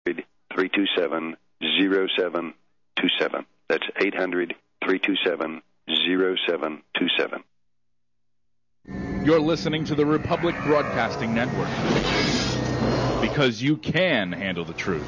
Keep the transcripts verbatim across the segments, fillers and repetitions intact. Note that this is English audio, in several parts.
three two seven, zero seven two seven. That's eight hundred, three two seven, zero seven two seven. You're listening to the Republic Broadcasting Network, because you can handle the truth.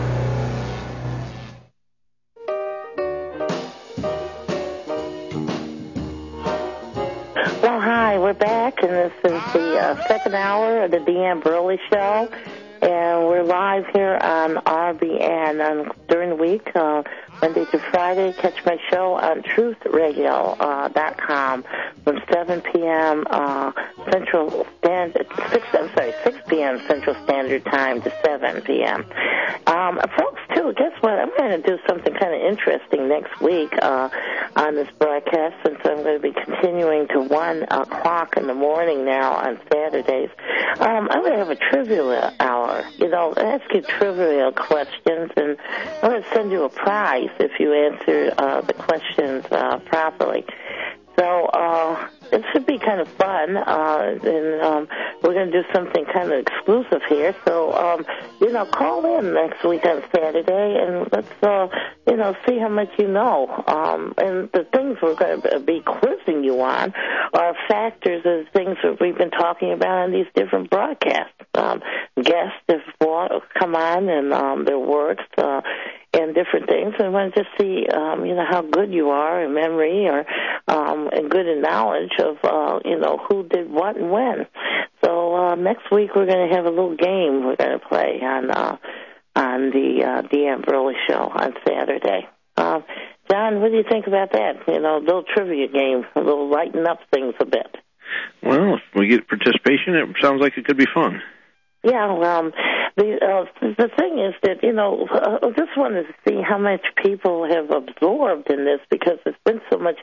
Well, hi, we're back, and this is the uh, second hour of the Deanne Burley Show, and we're live here on R B N um, during the week, uh, Monday to Friday. Catch my show on truth radio dot com from seven p.m. Uh, Central Standard, six, I'm sorry, six p.m. Central Standard Time to seven p.m. Um, folks, too, guess what? I'm going to do something kind of interesting next week uh, on this broadcast, since I'm going to be continuing to one o'clock in the morning now on Saturdays. Um, I'm going to have a trivia hour. You know, ask you trivia questions, and I'm going to send you a prize if you answer uh, the questions uh, properly. So uh, it should be kind of fun, uh, and um, we're going to do something kind of exclusive here. So, um, you know, call in next week on Saturday, and let's, uh, you know, see how much you know. Um, and the things we're going to be quizzing you on are factors of things that we've been talking about on these different broadcasts. Um, guests have come on and um, their works uh, and different things, and want to just see, um, you know, how good you are in memory or um, and good in knowledge of, uh, you know, who did what and when. So uh, next week we're going to have a little game we're going to play on uh, on the uh, Deanne Burley Show on Saturday. Uh, John, what do you think about that? You know, a little trivia game, a little lighten up things a bit. Well, if we get participation, it sounds like it could be fun. Yeah, um, the uh, the thing is that, you know, uh, just wanted to see how much people have absorbed in this, because there's been so much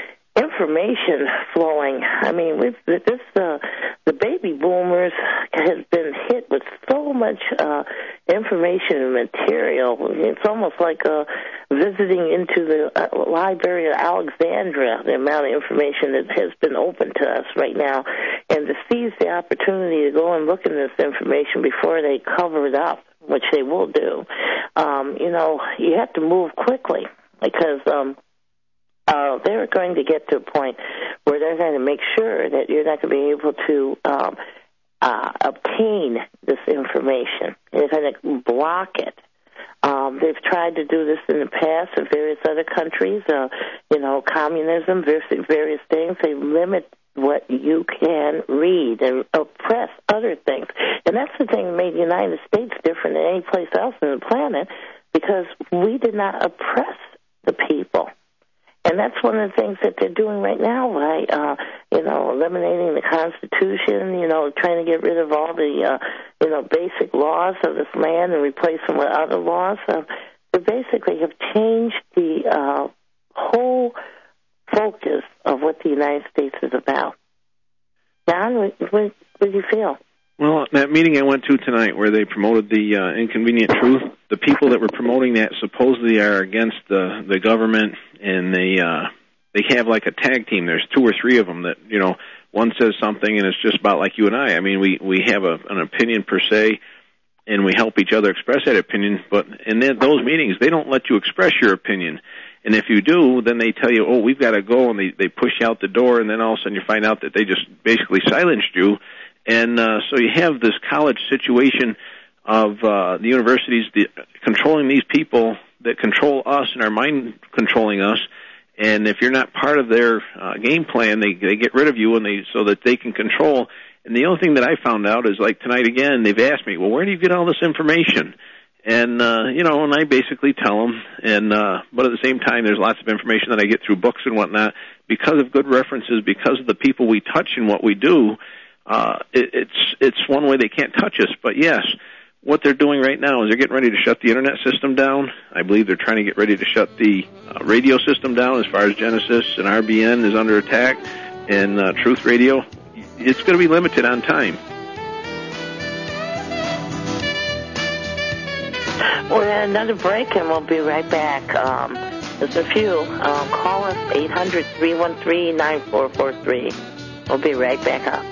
information flowing. I mean, we've, this uh, the baby boomers has been hit with so much uh, information and material. It's almost like uh, visiting into the uh, Library of Alexandria, the amount of information that has been open to us right now, and to seize the opportunity to go and look in this information before they cover it up, which they will do. Um, you know, you have to move quickly, because um, Uh, they're going to get to a point where they're going to make sure that you're not going to be able to um, uh, obtain this information. They're going to block it. Um, they've tried to do this in the past in various other countries, uh, you know, communism, various, various things. They limit what you can read and oppress other things. And that's the thing that made the United States different than any place else on the planet, because we did not oppress the people. And that's one of the things that they're doing right now by, uh, you know, eliminating the Constitution, you know, trying to get rid of all the, uh, you know, basic laws of this land and replace them with other laws. Uh, they basically have changed the uh, whole focus of what the United States is about. John, what, what, what do you feel? Well, that meeting I went to tonight where they promoted the uh, inconvenient truth, the people that were promoting that supposedly are against the, the government, and they uh, they have like a tag team. There's two or three of them that, you know, one says something and it's just about like you and I. I mean, we, we have a, an opinion per se, and we help each other express that opinion, but in those meetings, they don't let you express your opinion. And if you do, then they tell you, oh, we've got to go, and they, they push you out the door, and then all of a sudden you find out that they just basically silenced you. And uh, so you have this college situation of uh, the universities the, controlling these people that control us and are mind controlling us. And if you're not part of their uh, game plan, they they get rid of you, and they so that they can control. And the only thing that I found out is, like tonight again, they've asked me, well, where do you get all this information? And uh, you know, and I basically tell them. And uh, but at the same time, there's lots of information that I get through books and whatnot because of good references, because of the people we touch and what we do. Uh, it, it's it's one way they can't touch us, but yes, what they're doing right now is they're getting ready to shut the internet system down. I believe they're trying to get ready to shut the uh, radio system down as far as Genesis and R B N is under attack, and uh, Truth Radio. It's going to be limited on time. We're at another break, and we'll be right back. Um, there's a few. Um, call us, eight hundred, three one three, nine four four three. We'll be right back up.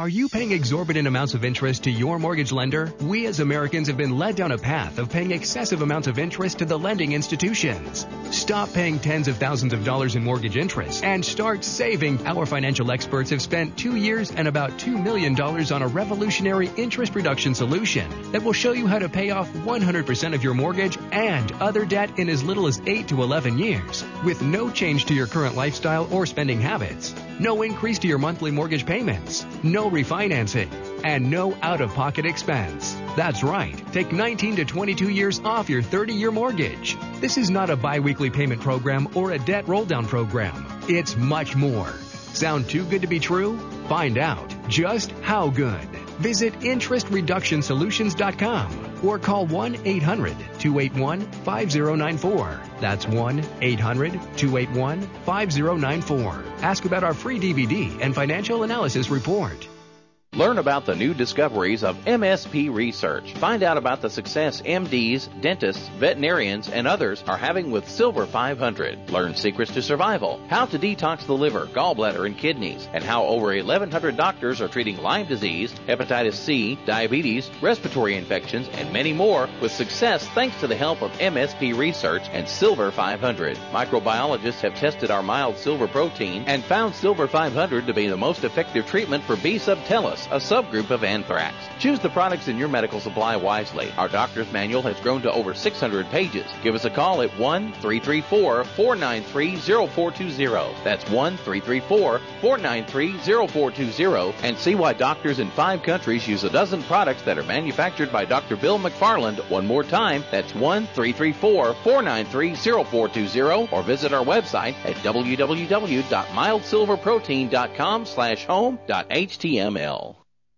Are you paying exorbitant amounts of interest to your mortgage lender? We as Americans have been led down a path of paying excessive amounts of interest to the lending institutions. Stop paying tens of thousands of dollars in mortgage interest and start saving. Our financial experts have spent two years and about two million dollars on a revolutionary interest reduction solution that will show you how to pay off one hundred percent of your mortgage and other debt in as little as eight to eleven years with no change to your current lifestyle or spending habits. No increase to your monthly mortgage payments, no refinancing, and no out-of-pocket expense. That's right. Take nineteen to twenty-two years off your thirty-year mortgage. This is not a biweekly payment program or a debt roll-down program. It's much more. Sound too good to be true? Find out just how good. Visit interest reduction solutions dot com or call one eight hundred two eight one five zero nine four. That's one eight hundred two eight one five zero nine four. Ask about our free D V D and financial analysis report. Learn about the new discoveries of M S P research. Find out about the success M Ds, dentists, veterinarians, and others are having with Silver five hundred. Learn secrets to survival, how to detox the liver, gallbladder, and kidneys, and how over eleven hundred doctors are treating Lyme disease, hepatitis C, diabetes, respiratory infections, and many more with success thanks to the help of M S P research and Silver five hundred. Microbiologists have tested our mild silver protein and found Silver five hundred to be the most effective treatment for B. subtilis, a subgroup of anthrax. Choose the products in your medical supply wisely. Our doctor's manual has grown to over six hundred pages. Give us a call at one three three four four nine three zero four two zero. That's one three three four four nine three zero four two zero and see why doctors in five countries use a dozen products that are manufactured by Doctor Bill McFarland. One more time, that's one three three four four nine three zero four two zero or visit our website at w w w dot mild silver protein dot com slash home dot h t m l.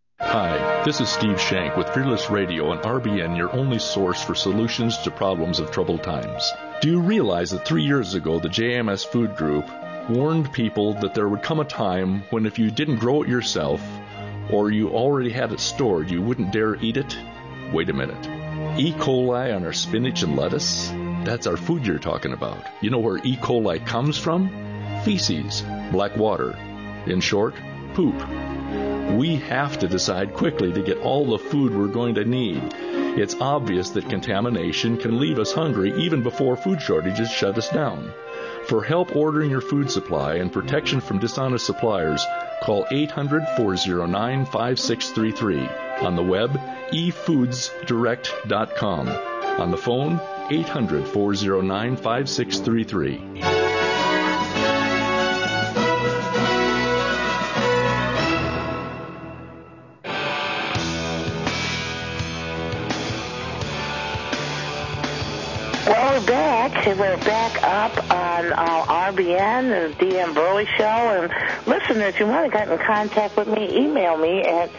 Hi, this is Steve Shank with Fearless Radio and R B N, your only source for solutions to problems of troubled times. Do you realize that three years ago the J M S Food Group warned people that there would come a time when if you didn't grow it yourself or you already had it stored, you wouldn't dare eat it? Wait a minute. E. coli on our spinach and lettuce? That's our food you're talking about. You know where E. coli comes from? Feces, black water. In short, poop. We have to decide quickly to get all the food we're going to need. It's obvious that contamination can leave us hungry even before food shortages shut us down. For help ordering your food supply and protection from dishonest suppliers, call eight hundred four oh nine five six three three. On the web, e foods direct dot com. On the phone, eight hundred four oh nine five six three three. Well, we're back. We're back up on uh, R B N, the D M Burley Show. And listeners, if you want to get in contact with me, email me at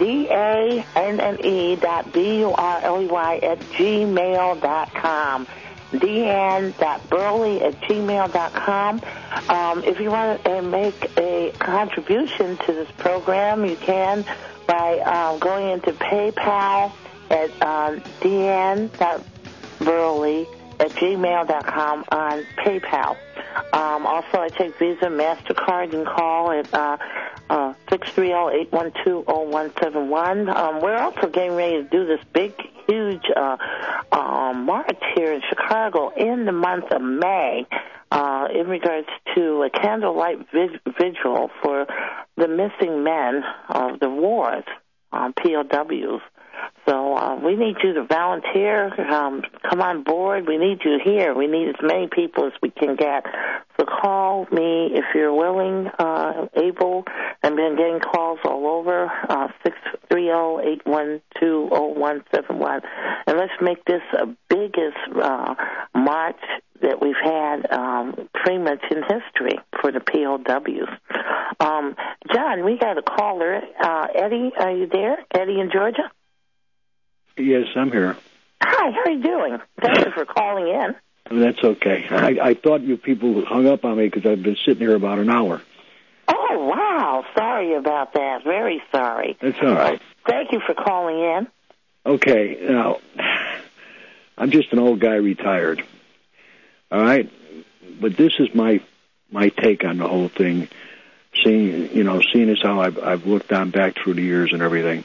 D-A-N-N-E dot B-U-R-L-E-Y at gmail dot com. D N dot Burley at gmail dot com. Um, if you want to uh, make a contribution to this program, you can by uh, going into PayPal at uh, D N dot Burley at gmail dot com on PayPal. Um, also, I take Visa, MasterCard. You can call at uh, uh, six three zero, eight one two, zero one seven one. Um, we're also getting ready to do this big, huge uh, uh, march here in Chicago in the month of May uh, in regards to a candlelight vid- vigil for the missing men of the wars, um, P O Ws. So uh, we need you to volunteer, um, come on board. We need you here. We need as many people as we can get. So call me if you're willing, uh, able. I've been getting calls all over, uh, six three zero, eight one two, zero one seven one. And let's make this the biggest uh, march that we've had um, pretty much in history for the P O Ws. Um, John, we got a caller. Uh, Eddie, are you there? Eddie in Georgia? Yes, I'm here. Hi, how are you doing? Thank you for calling in. That's okay. I, I thought you people hung up on me because I've been sitting here about an hour. Oh, wow. Sorry about that. Very sorry. That's all right. Uh, thank you for calling in. Okay. Now, I'm just an old guy retired. All right? But this is my my take on the whole thing. seeing, you know, seeing as how I've, I've looked on back through the years and everything,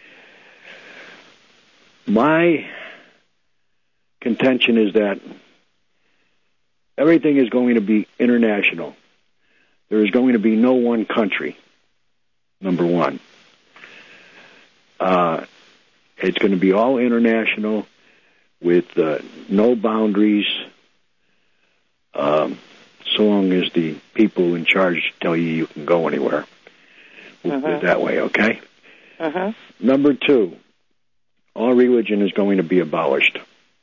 my contention is that everything is going to be international. There is going to be no one country, number one. Uh, it's going to be all international with uh, no boundaries, um, so long as the people in charge tell you you can go anywhere. We'll put it that way, okay? Uh-huh. Number two, all religion is going to be abolished.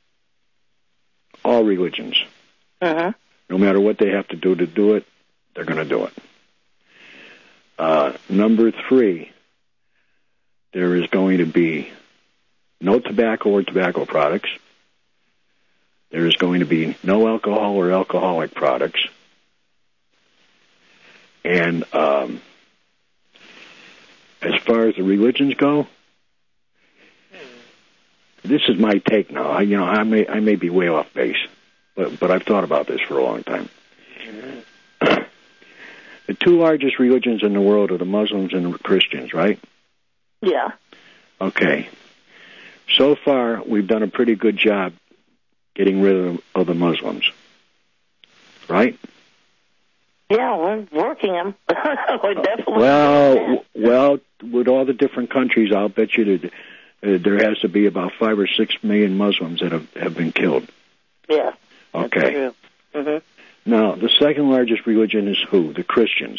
All religions. Uh-huh. No matter what they have to do to do it, they're going to do it. Uh, number three, there is going to be no tobacco or tobacco products. There is going to be no alcohol or alcoholic products. And um, as far as the religions go, this is my take now. I, you know, I may I may be way off base, but but I've thought about this for a long time. The two largest religions in the world are the Muslims and the Christians, right? Yeah. Okay. So far, we've done a pretty good job getting rid of, of the Muslims, right? Yeah, we're working them. We're definitely well, well, with all the different countries, I'll bet you that uh, there has to be about five or six million Muslims that have, have been killed. Yeah. Okay. Mm-hmm. Now, the second largest religion is who? The Christians.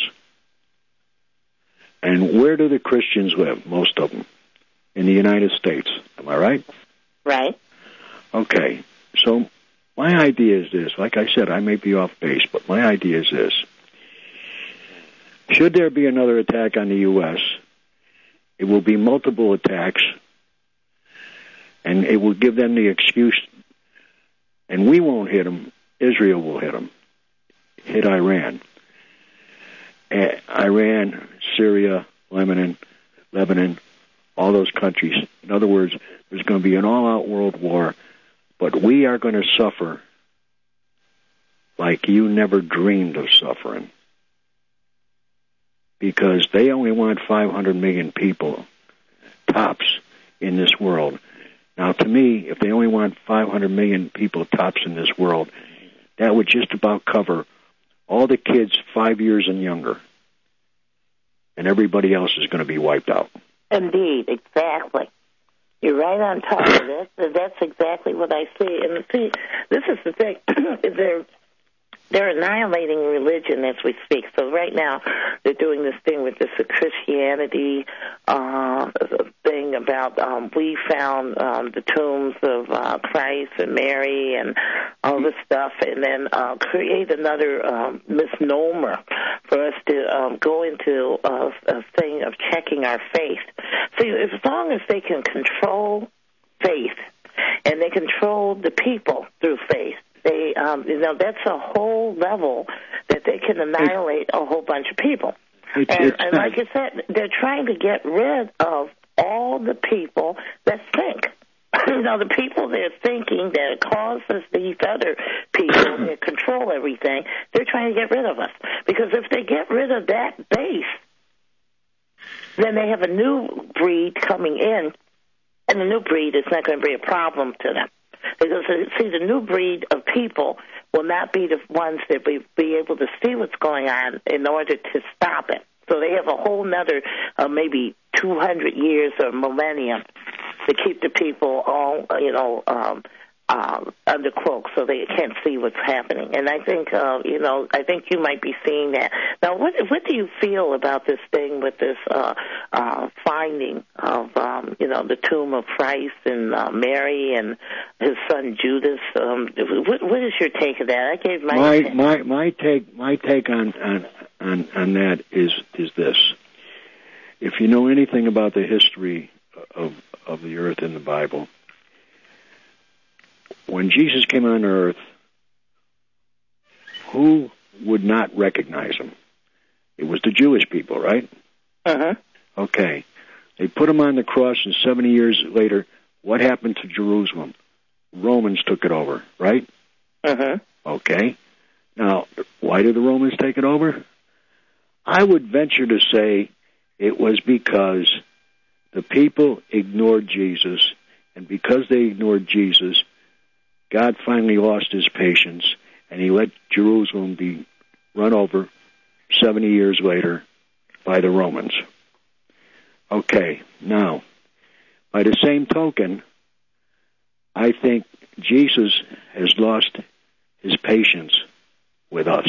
And where do the Christians live? Most of them. In the United States. Am I right? Right. Okay. So my idea is this. Like I said, I may be off base, but my idea is this. Should there be another attack on the U S, it will be multiple attacks, and it will give them the excuse, and we won't hit them, Israel will hit them, hit Iran. Uh, Iran, Syria, Lebanon, Lebanon, all those countries. In other words, there's going to be an all-out world war, but we are going to suffer like you never dreamed of suffering, because they only want five hundred million people, tops, in this world. Now, to me, if they only want five hundred million people, tops, in this world, that would just about cover all the kids five years and younger, and everybody else is going to be wiped out. Indeed, exactly. You're right on top of it. That's exactly what I see. And see, this is the thing. They're they're annihilating religion as we speak. So right now, they're doing this thing with this Christianity uh, thing about um, we found um, the tombs of uh, Christ and Mary and all this stuff, and then uh, create another um, misnomer for us to um, go into a, a thing of checking our faith. See, as long as they can control faith and they control the people through faith, They, um, you know, that's a whole level that they can annihilate a whole bunch of people. It's, and, it's and like I said, they're trying to get rid of all the people that think. You know, the people that are thinking that causes these other people that control everything, they're trying to get rid of us. Because if they get rid of that base, then they have a new breed coming in, and the new breed is not going to be a problem to them. Because, see, the new breed of people will not be the ones that will be able to see what's going on in order to stop it. So they have a whole nother uh, maybe two hundred years or millennium to keep the people all, you know, um, um, under cloak so they can't see what's happening. And I think, uh, you know, I think you might be seeing that. Now, what what do you feel about this thing with this uh, uh, finding of, um, you know, the tomb of Christ and uh, Mary and his son Judas? Um, what, what is your take of that? I gave my my opinion. my, my take my take on, on on on that is is this: if you know anything about the history of of the earth in the Bible, when Jesus came on earth, who would not recognize him? It was the Jewish people, right? Uh-huh. Okay. They put him on the cross, and seventy years later, what happened to Jerusalem? Romans took it over, right? Uh-huh. Okay. Now, why did the Romans take it over? I would venture to say it was because the people ignored Jesus, and because they ignored Jesus, God finally lost his patience, and he let Jerusalem be run over seventy years later by the Romans. Okay, now, by the same token, I think Jesus has lost his patience with us.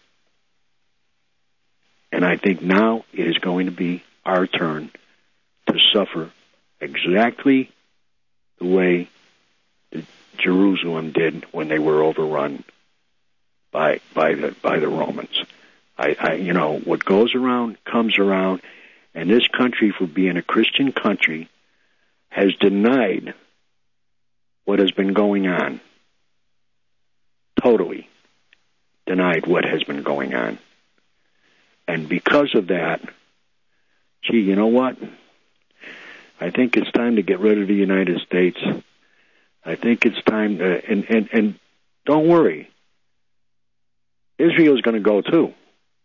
And I think now it is going to be our turn to suffer exactly the way that Jerusalem did when they were overrun by by the by the Romans. I, I you know, what goes around comes around, and this country, for being a Christian country, has denied what has been going on. Totally denied what has been going on. And because of that, gee, you know what? I think it's time to get rid of the United States. I think it's time to, and, and, and don't worry, Israel's going to go too.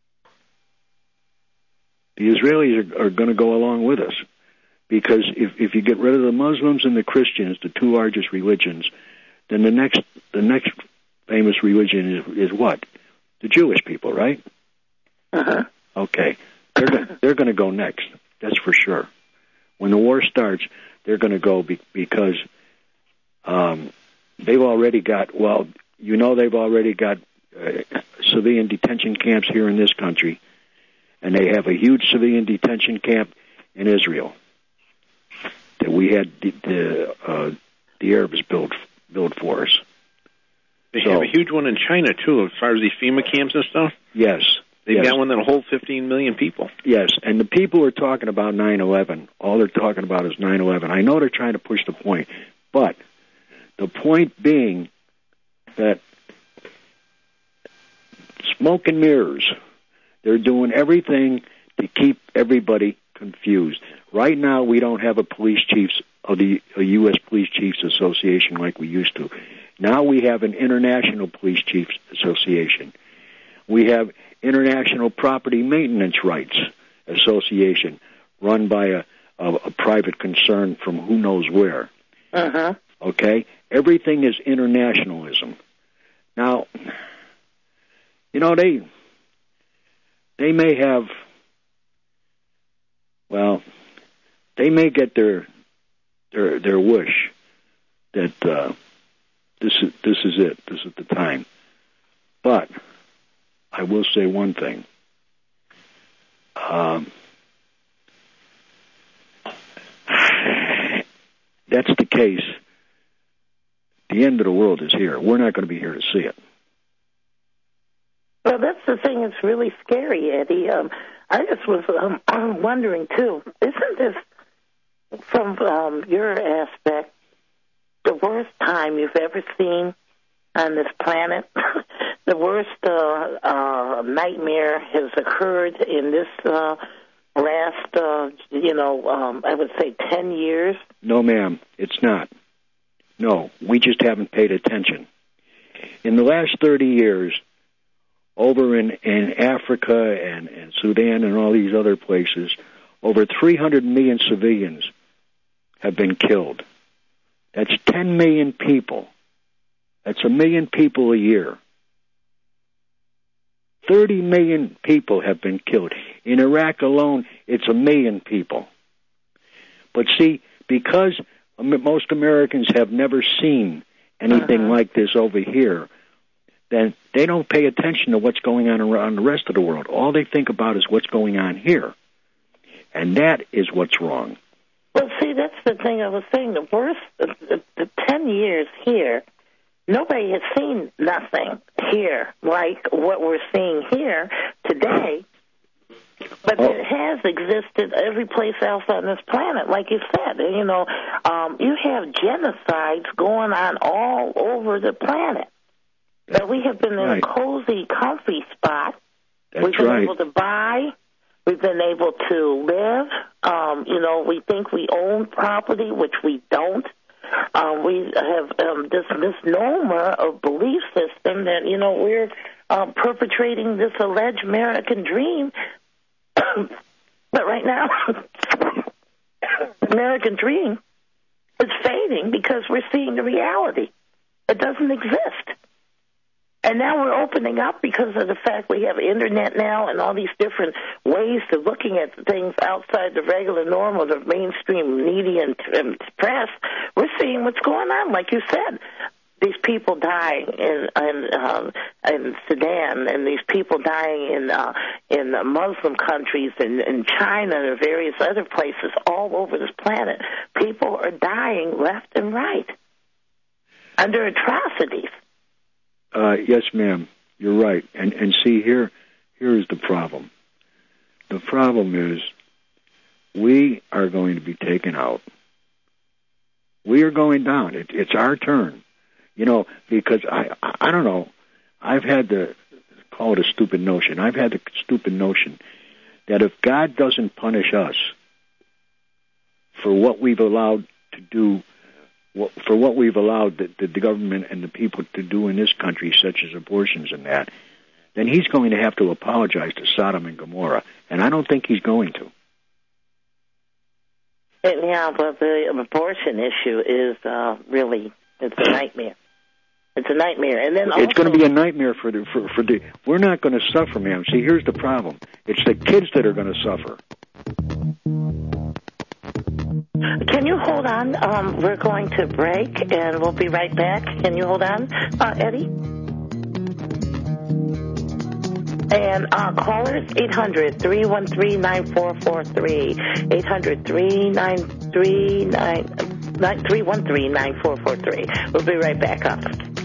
The Israelis are, are going to go along with us. Because if, if you get rid of the Muslims and the Christians, the two largest religions, then the next the next famous religion is, is what? The Jewish people, right? Uh-huh. Okay. They're go- they're going to go next. That's for sure. When the war starts, they're going to go be- because um, they've already got, well, you know they've already got uh, civilian detention camps here in this country, and they have a huge civilian detention camp in Israel that we had the the, uh, the Arabs build build for us. They so, have a huge one in China, too, as far as these FEMA camps and stuff. Yes. They've yes. got one that'll hold fifteen million people. Yes, and the people are talking about nine eleven. All they're talking about is nine eleven. I know they're trying to push the point, but the point being that smoke and mirrors, they're doing everything to keep everybody confused. Right now, we don't have a police chiefs of the a U S Police Chiefs Association like we used to. Now we have an International Police Chiefs Association. We have International Property Maintenance Rights Association, run by a, a, a private concern from who knows where. Uh-huh. Okay? Everything is internationalism. Now, you know, they they may have, well, they may get their their their wish that uh, this is this is it. This is the time. But I will say one thing. Um, that's the case. The end of the world is here. We're not going to be here to see it. Well, that's the thing. It's really scary, Eddie. Um, I just was um, I'm wondering, too, isn't this, from um, your aspect, the worst time you've ever seen on this planet? The worst uh, uh, nightmare has occurred in this uh, last, uh, you know, um, I would say ten years? No, ma'am, it's not. No, we just haven't paid attention. In the last thirty years, over in, in Africa and, and Sudan and all these other places, over three hundred million civilians have been killed. That's ten million people. That's a million people a year. thirty million people have been killed. In Iraq alone, it's a million people. But see, because most Americans have never seen anything uh-huh. like this over here, then they don't pay attention to what's going on around the rest of the world. All they think about is what's going on here. And that is what's wrong. Well, see, that's the thing I was saying. The worst, the, the, the ten years here, nobody has seen nothing here like what we're seeing here today. But oh. it has existed every place else on this planet, like you said. You know, um, you have genocides going on all over the planet. But we have been in right. a cozy, comfy spot. That's We've been right. able to buy. We've been able to live. Um, you know, we think we own property, which we don't. Um, we have um, this misnomer of belief system that, you know, we're um, perpetrating this alleged American dream But right now, the American dream is fading because we're seeing the reality. It doesn't exist. And now we're opening up because of the fact we have internet now and all these different ways of looking at things outside the regular norm of the mainstream media and, and press. We're seeing what's going on, like you said. These people dying in in, um, in Sudan, and these people dying in uh, in uh, Muslim countries, and in China and various other places all over this planet. People are dying left and right under atrocities. Uh, yes, ma'am, you're right. And and see, here here is the problem. The problem is we are going to be taken out. We are going down. It, it's our turn. You know, because I, I don't know, I've had the, call it a stupid notion, I've had the stupid notion that if God doesn't punish us for what we've allowed to do, for what we've allowed the, the, the government and the people to do in this country, such as abortions and that, then he's going to have to apologize to Sodom and Gomorrah, and I don't think he's going to. Yeah, but the abortion issue is uh, really, it's a nightmare. It's a nightmare, and then also, it's going to be a nightmare for the for, for the. We're not going to suffer, ma'am. See, here's the problem: it's the kids that are going to suffer. Can you hold on? Um, we're going to break, and we'll be right back. Can you hold on, uh, Eddie? And uh, callers, eight hundred, three one three, nine four four three, eight hundred, three nine three, nine three one three, nine four four three. We'll be right back up.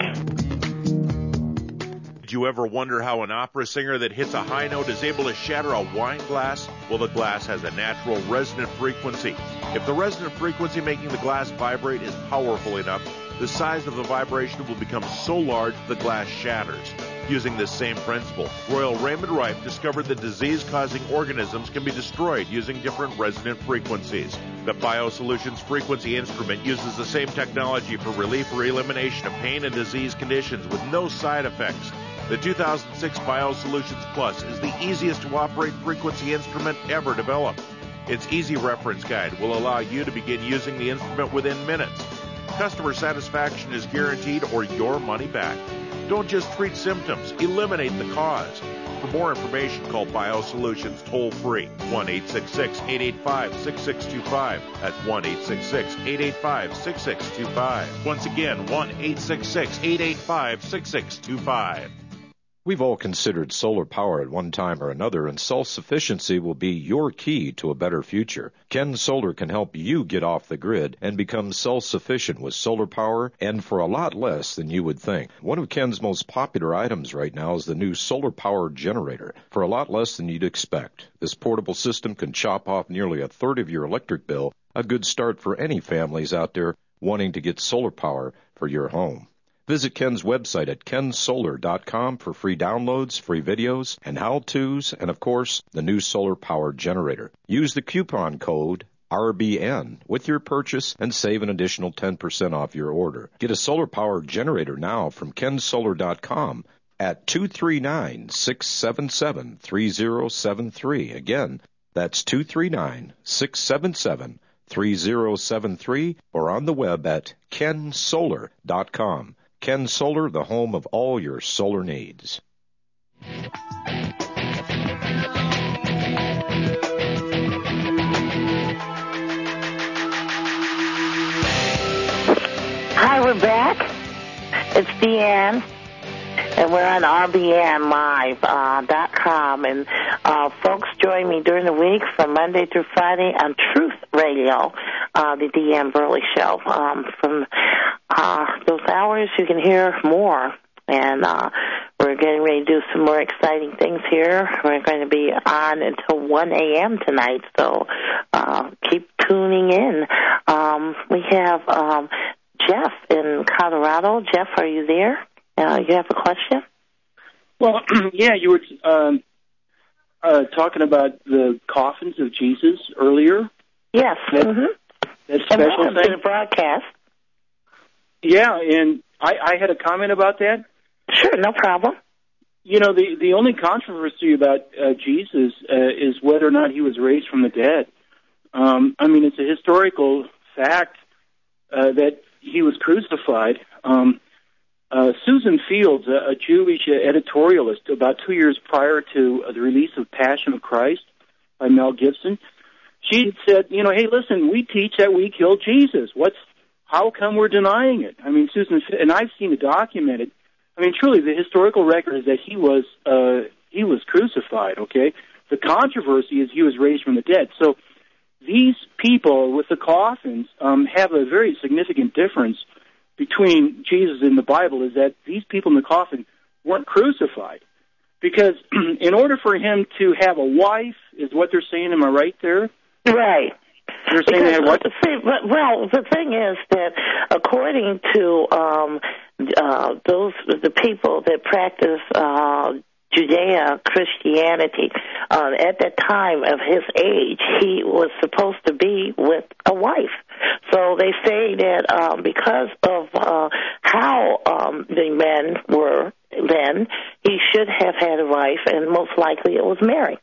Did you ever wonder how an opera singer that hits a high note is able to shatter a wine glass? Well, the glass has a natural resonant frequency. If the resonant frequency making the glass vibrate is powerful enough, the size of the vibration will become so large the glass shatters. Using this same principle, Royal Raymond Rife discovered that disease-causing organisms can be destroyed using different resonant frequencies. The BioSolutions frequency instrument uses the same technology for relief or elimination of pain and disease conditions with no side effects. The two thousand six BioSolutions Plus is the easiest to operate frequency instrument ever developed. Its easy reference guide will allow you to begin using the instrument within minutes. Customer satisfaction is guaranteed or your money back. Don't just treat symptoms, eliminate the cause. For more information, call BioSolutions toll-free, one eight six six, eight eight five, six six two five. That's one eight six six, eight eight five, six six two five. Once again, one eight six six, eight eight five, six six two five. We've all considered solar power at one time or another, and self-sufficiency will be your key to a better future. Ken Solar can help you get off the grid and become self-sufficient with solar power, and for a lot less than you would think. One of Ken's most popular items right now is the new solar power generator, for a lot less than you'd expect. This portable system can chop off nearly a third of your electric bill, a good start for any families out there wanting to get solar power for your home. Visit Ken's website at ken solar dot com for free downloads, free videos, and how-tos, and of course, the new solar power generator. Use the coupon code R B N with your purchase and save an additional ten percent off your order. Get a solar power generator now from ken solar dot com at two three nine, six seven seven, three zero seven three. Again, that's two three nine, six seven seven, three zero seven three, or on the web at ken solar dot com. Ken Solar, the home of all your solar needs. Hi, we're back. It's Deanne, and we're on R B N Live dot com. And uh, folks, join me during the week from Monday through Friday on Truth Radio, uh, the Deanne Burley Show. Um, from uh, those hours, you can hear more. And uh, we're getting ready to do some more exciting things here. We're going to be on until one a.m. tonight, so uh, keep tuning in. Um, we have um, Jeff in Colorado. Jeff, are you there? Uh, you have a question? Well, yeah, you were um, uh, talking about the coffins of Jesus earlier. Yes. That, mm-hmm. that special welcome thing. to the broadcast. Yeah, and I, I had a comment about that. Sure, no problem. you know, the, the only controversy about uh, Jesus uh, is whether or not he was raised from the dead. Um, I mean, it's a historical fact uh, that he was crucified. Um, uh, Susan Fields, a, a Jewish editorialist, about two years prior to uh, the release of Passion of Christ by Mel Gibson, she said, you know, hey, listen, we teach that we killed Jesus. What's how come we're denying it? I mean, Susan, and I've seen it documented. I mean, truly, the historical record is that he was uh, he was crucified. Okay, the controversy is he was raised from the dead. So these people with the coffins um, have a very significant difference between Jesus and the Bible. Is that these people in the coffin weren't crucified, because in order for him to have a wife, is what they're saying. Am I right there? Right. They're saying because, they what? See, well, the thing is that according to um, uh, those the people that practice uh, Judea Christianity, uh, at that time of his age, he was supposed to be with a wife. So they say that um, because of uh, how um, the men were then, he should have had a wife, and most likely it was Mary.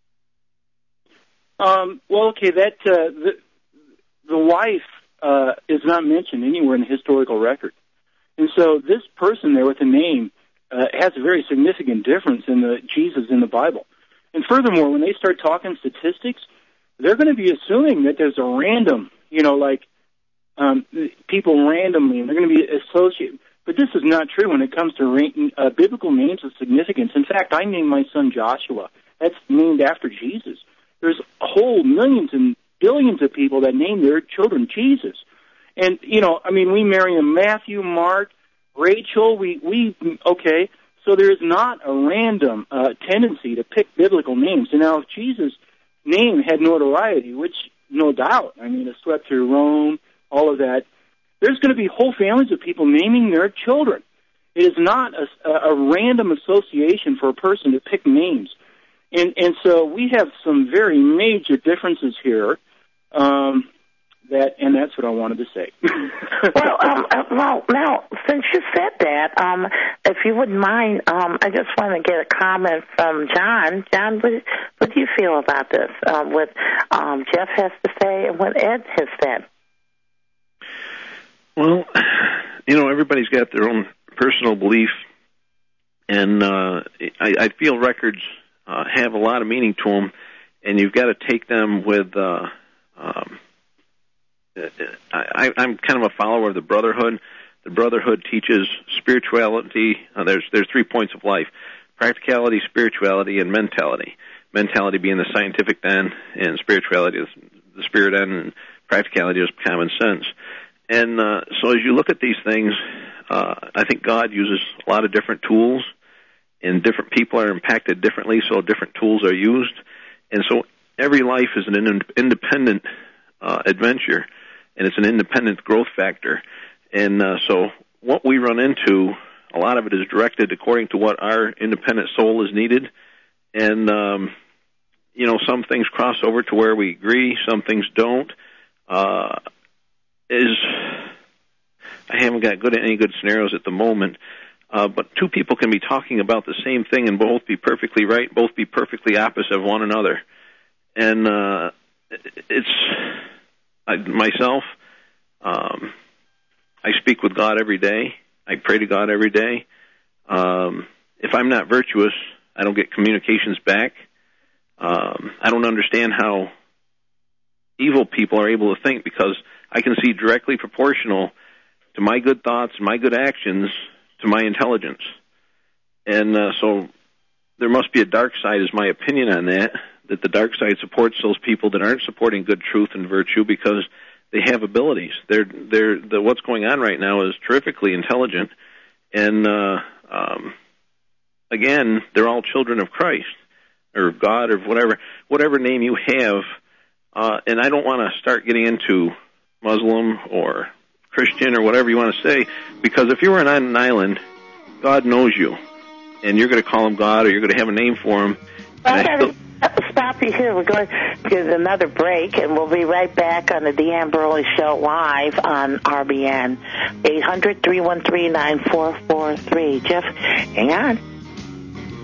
Um, well, okay, that uh, the, the wife uh, is not mentioned anywhere in the historical record. And so this person there with the name uh, has a very significant difference in the Jesus in the Bible. And furthermore, when they start talking statistics, they're going to be assuming that there's a random, you know, like um, people randomly, and they're going to be associated. But this is not true when it comes to ra- uh, biblical names of significance. In fact, I named my son Joshua. That's named after Jesus. There's whole millions and billions of people that name their children Jesus. And, you know, I mean, we marry them Matthew, Mark, Rachel, we, we okay, so there's not a random uh, tendency to pick biblical names. And now if Jesus' name had notoriety, which no doubt, I mean, it swept through Rome, all of that, there's going to be whole families of people naming their children. It is not a, a random association for a person to pick names. And, and so we have some very major differences here. Um, that and that's what I wanted to say. well, um, uh, well, now since you said that, um, if you wouldn't mind, um, I just want to get a comment from John. John, what, what do you feel about this? Um, what um, Jeff has to say and what Ed has said. Well, you know, everybody's got their own personal belief, and uh, I, I feel records uh, have a lot of meaning to them, and you've got to take them with. Uh, um, I, I'm kind of a follower of the Brotherhood. The Brotherhood teaches spirituality. Uh, there's there's three points of life: practicality, spirituality, and mentality. Mentality being the scientific end, and spirituality is the spirit end, and practicality is common sense. And uh, so as you look at these things, uh, I think God uses a lot of different tools, and different people are impacted differently, so different tools are used. And so every life is an in- independent uh, adventure, and it's an independent growth factor. And uh, so what we run into, a lot of it is directed according to what our independent soul is needed. And, um, you know, some things cross over to where we agree, some things don't. Uh, is I haven't got good at any good scenarios at the moment, uh, but two people can be talking about the same thing and both be perfectly right, both be perfectly opposite of one another. And uh, it's I, myself, um, I speak with God every day. I pray to God every day. Um, if I'm not virtuous, I don't get communications back. Um, I don't understand how evil people are able to think, because I can see directly proportional to my good thoughts and my good actions to my intelligence. And uh, so there must be a dark side, is my opinion on that, that the dark side supports those people that aren't supporting good truth and virtue because they have abilities. They're, they're, the, what's going on right now is terrifically intelligent. And, uh, um, again, they're all children of Christ or God or whatever, whatever name you have. Uh, and I don't want to start getting into Muslim or Christian or whatever you want to say, because if you were on an island, God knows you, and you're going to call him God or you're going to have a name for him. I gotta stop you here. We're going to get another break, and we'll be right back on the Deanne Burley Show live on R B N. eight hundred, three one three, nine four four three. Jeff, hang on.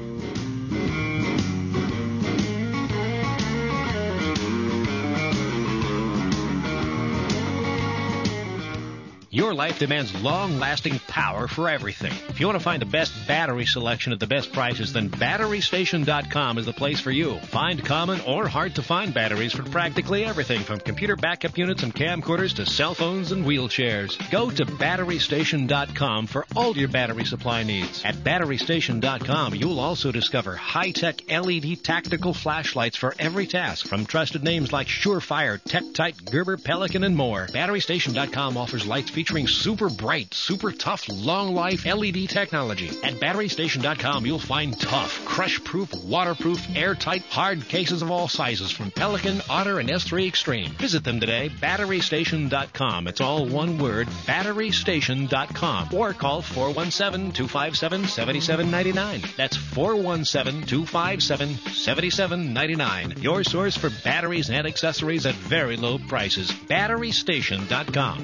Your life demands long-lasting power for everything. If you want to find the best battery selection at the best prices, then battery station dot com is the place for you. Find common or hard-to-find batteries for practically everything from computer backup units and camcorders to cell phones and wheelchairs. Go to battery station dot com for all your battery supply needs. At battery station dot com, you'll also discover high-tech L E D tactical flashlights for every task from trusted names like Surefire, TechTite, Gerber, Pelican, and more. battery station dot com offers lights featuring super bright, super tough, long-life L E D technology. At battery station dot com, you'll find tough, crush-proof, waterproof, airtight, hard cases of all sizes from Pelican, Otter, and S three Extreme. Visit them today, battery station dot com. It's all one word, battery station dot com. Or call four one seven, two five seven, seven seven nine nine. That's four one seven, two five seven, seven seven nine nine. Your source for batteries and accessories at very low prices. battery station dot com.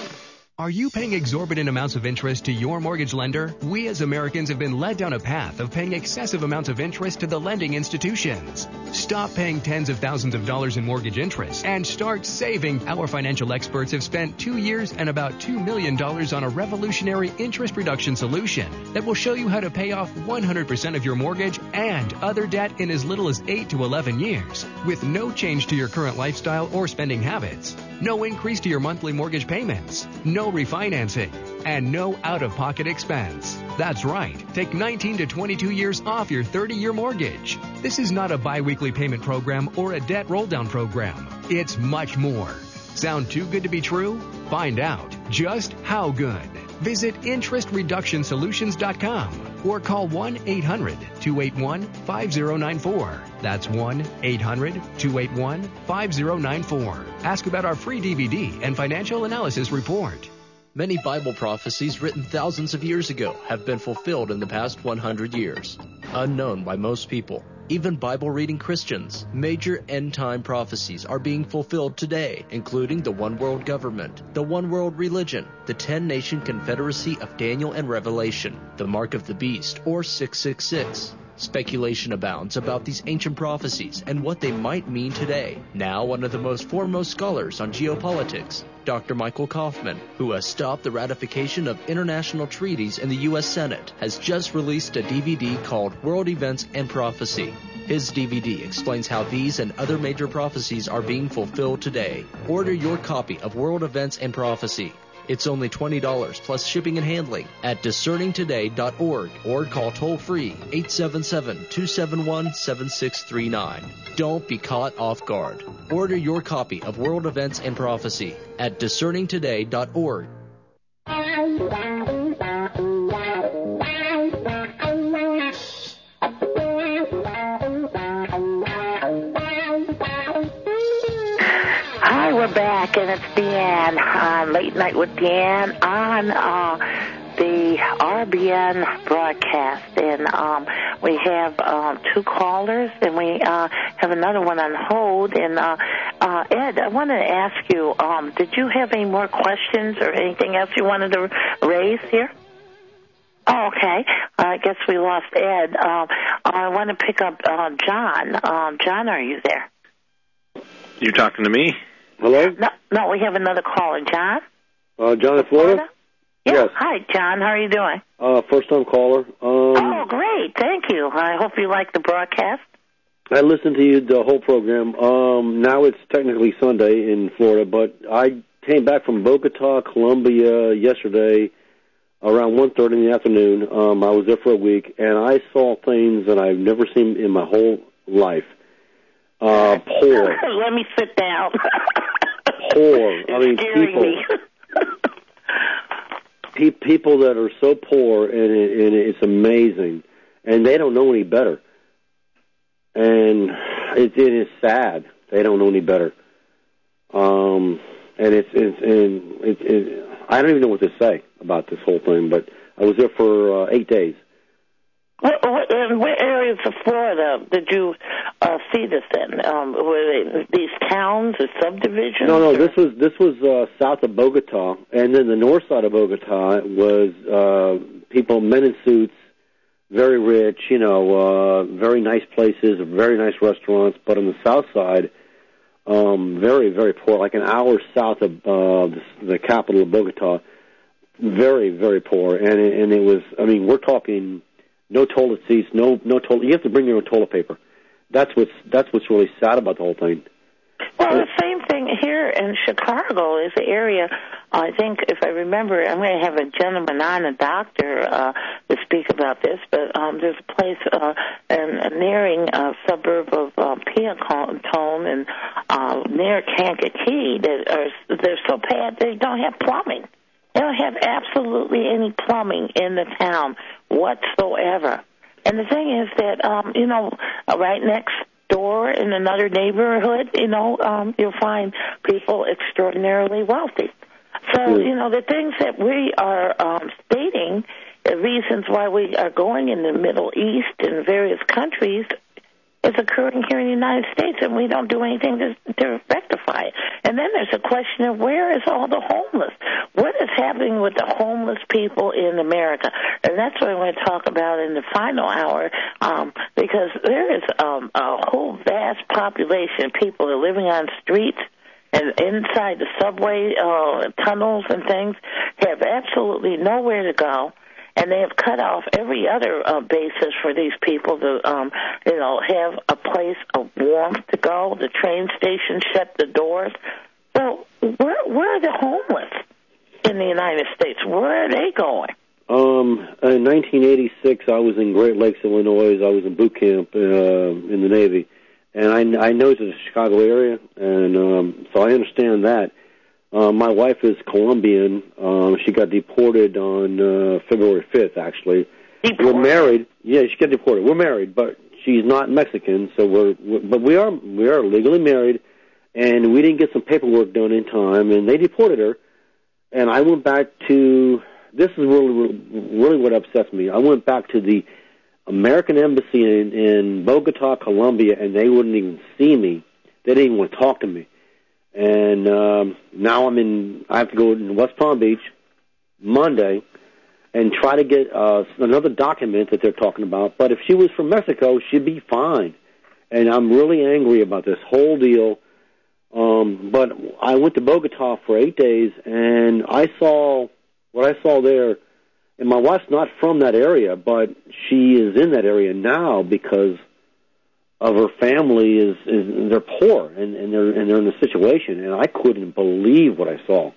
Are you paying exorbitant amounts of interest to your mortgage lender? We as Americans have been led down a path of paying excessive amounts of interest to the lending institutions. Stop paying tens of thousands of dollars in mortgage interest and start saving. Our financial experts have spent two years and about two million dollars on a revolutionary interest reduction solution that will show you how to pay off one hundred percent of your mortgage and other debt in as little as eight to eleven years with no change to your current lifestyle or spending habits. No increase to your monthly mortgage payments. No refinancing. And no out-of-pocket expense. That's right. Take nineteen to twenty-two years off your thirty-year mortgage. This is not a bi-weekly payment program or a debt roll-down program. It's much more. Sound too good to be true? Find out just how good. Visit interest reduction solutions dot com or call one eight hundred, two eight one, five zero nine four. That's one eight hundred, two eight one, five zero nine four. Ask about our free D V D and financial analysis report. Many Bible prophecies written thousands of years ago have been fulfilled in the past one hundred years, unknown by most people. Even Bible-reading Christians, major end-time prophecies are being fulfilled today, including the one world government, the one world religion, the ten-nation confederacy of Daniel and Revelation, the mark of the beast, or six six six. Speculation abounds about these ancient prophecies and what they might mean today. Now, one of the most foremost scholars on geopolitics, Doctor Michael Kaufman, who has stopped the ratification of international treaties in the U S Senate, has just released a D V D called World Events and Prophecy. His D V D explains how these and other major prophecies are being fulfilled today. Order your copy of World Events and Prophecy. It's only twenty dollars plus shipping and handling at discerning today dot org or call toll-free eight seven seven, two seven one, seven six three nine. Don't be caught off guard. Order your copy of World Events and Prophecy at discerning today dot org. Hi, we're back, and it's Deanne on Late Night with Deanne on uh, the R B N broadcast. And um, we have um, two callers, and we uh, have another one on hold. And uh, uh, Ed, I wanted to ask you, um, did you have any more questions or anything else you wanted to raise here? Oh, okay. Uh, I guess we lost Ed. Um, I want to pick up uh, John. Um, John, are you there? You're talking to me? Hello? No, no, we have another caller. John? Uh, John in Florida? Yeah. Yes. Hi, John. How are you doing? Uh, first-time caller. Um, oh, great. Thank you. I hope you like the broadcast. I listened to you the whole program. Um, now it's technically Sunday in Florida, but I came back from Bogota, Colombia yesterday around one thirty in the afternoon. Um, I was there for a week, and I saw things that I've never seen in my whole life. Uh, poor. Let me sit down. Poor. I mean, people. Me. pe- people that are so poor, and, it, and it's amazing, and they don't know any better. And it, it is sad. They don't know any better. Um, and it's, it's and it, it, I don't even know what to say about this whole thing. But I was there for uh, eight days. What, what, in what areas of Florida did you uh, see this in? Um, were they these towns or subdivisions? No, no. Or? This was this was uh, south of Bogota, and then the north side of Bogota was uh, people, men in suits, very rich, you know, uh, very nice places, very nice restaurants. But on the south side, um, very very poor. Like an hour south of uh, the, the capital of Bogota, very, very poor, and and it was. I mean, we're talking no toilet seats, no no toilet. You have to bring your own toilet paper. That's what's that's what's really sad about the whole thing. Well, the same thing here in Chicago is the area. I think, if I remember, I'm going to have a gentleman on, a doctor, uh, to speak about this. But um, there's a place uh, in a nearing uh, suburb of uh, Peatone and uh, near Kankakee that are they're so bad they don't have plumbing. They don't have absolutely any plumbing in the town whatsoever. And the thing is that um, you know, right next door in another neighborhood, you know, um, you'll find people extraordinarily wealthy. So, you know, the things that we are um, stating, the reasons why we are going in the Middle East and various countries, is occurring here in the United States, and we don't do anything to, to rectify it. And then there's a question of where is all the homeless? What is happening with the homeless people in America? And that's what I want to talk about in the final hour, um, because there is um, a whole vast population of people that are living on streets and inside the subway uh, tunnels and things, have absolutely nowhere to go. And they have cut off every other uh, basis for these people to, um, you know, have a place of warmth to go. The train station shut the doors. So where, where are the homeless in the United States? Where are they going? Um, in nineteen eighty-six, I was in Great Lakes, Illinois. I was in boot camp uh, in the Navy. And I, I know the Chicago area, and um, so I understand that. Uh, my wife is Colombian. Um, she got deported on uh, February fifth, actually. Deported? We're married. Yeah, she got deported. We're married, but she's not Mexican, so we're, we're but we are we are legally married, and we didn't get some paperwork done in time, and they deported her. And I went back to, this is really, really what upsets me. I went back to the American Embassy in, in Bogota, Colombia, and they wouldn't even see me. They didn't even want to talk to me. And um, now I'm in, I have to go to West Palm Beach Monday and try to get uh, another document that they're talking about. But if she was from Mexico, she'd be fine. And I'm really angry about this whole deal. Um, but I went to Bogota for eight days, and I saw what I saw there. And my wife's not from that area, but she is in that area now because of her family is, is they're poor and, and they're and they're in a situation, and I couldn't believe what I saw.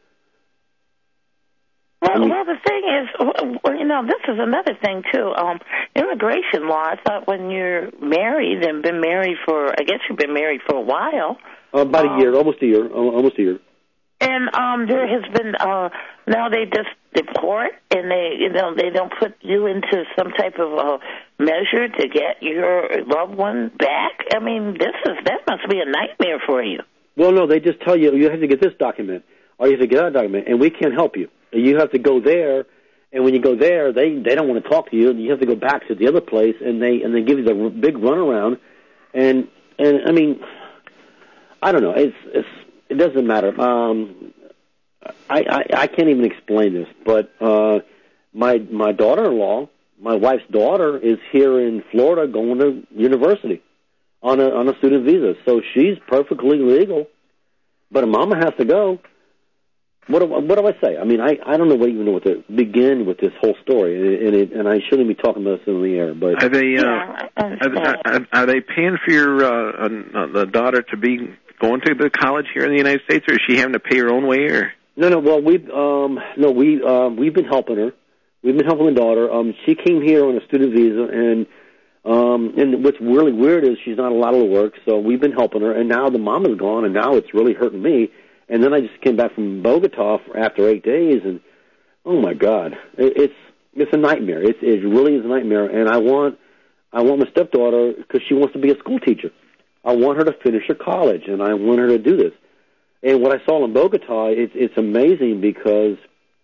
Well, I mean, well, the thing is, well, you know, this is another thing too. Um, immigration law. I thought when you're married and been married for, I guess you've been married for a while. Uh, about um, a year, almost a year, almost a year. And um, there has been uh, now they just deport, and they you know they don't put you into some type of uh, measure to get your loved one back. I mean, this is that must be a nightmare for you. Well, no, they just tell you you have to get this document, or you have to get that document, and we can't help you. You have to go there, and when you go there, they they don't want to talk to you, and you have to go back to the other place, and they and they give you the big runaround, and and I mean, I don't know, it's it's. It doesn't matter. Um, I, I I can't even explain this, but uh, my my daughter-in-law, my wife's daughter, is here in Florida going to university on a on a student visa, so she's perfectly legal. But her mama has to go. What do, what do I say? I mean, I, I don't know what even know what to begin with this whole story, and it, and I shouldn't be talking about this in the air. But are they uh, are, are, are they paying for your uh, uh, the daughter to be going to the college here in the United States, or is she having to pay her own way? Or no, no. Well, we um, no, we um, we've been helping her. We've been helping the daughter. Um, she came here on a student visa, and um, and what's really weird is she's not allowed to work. So we've been helping her, and now the mom is gone, and now it's really hurting me. And then I just came back from Bogota after eight days, and oh my God, it, it's it's a nightmare. It it really is a nightmare, and I want I want my stepdaughter because she wants to be a school teacher. I want her to finish her college, and I want her to do this. And what I saw in Bogota, it's it's amazing because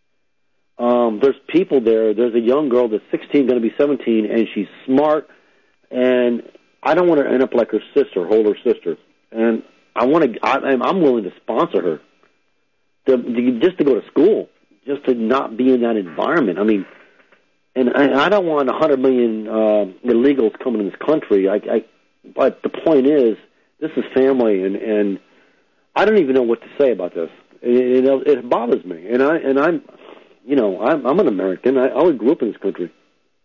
um, there's people there. There's a young girl that's sixteen, going to be seventeen, and she's smart. And I don't want her to end up like her sister, hold her sister. And I want to. I, I'm willing to sponsor her to, to just to go to school, just to not be in that environment. I mean, and I, I don't want a hundred million uh, illegals coming in this country. I. I But the point is, this is family, and, and I don't even know what to say about this. It, it, it bothers me, and I and I'm you know, I'm, I'm an American. I, I grew up in this country.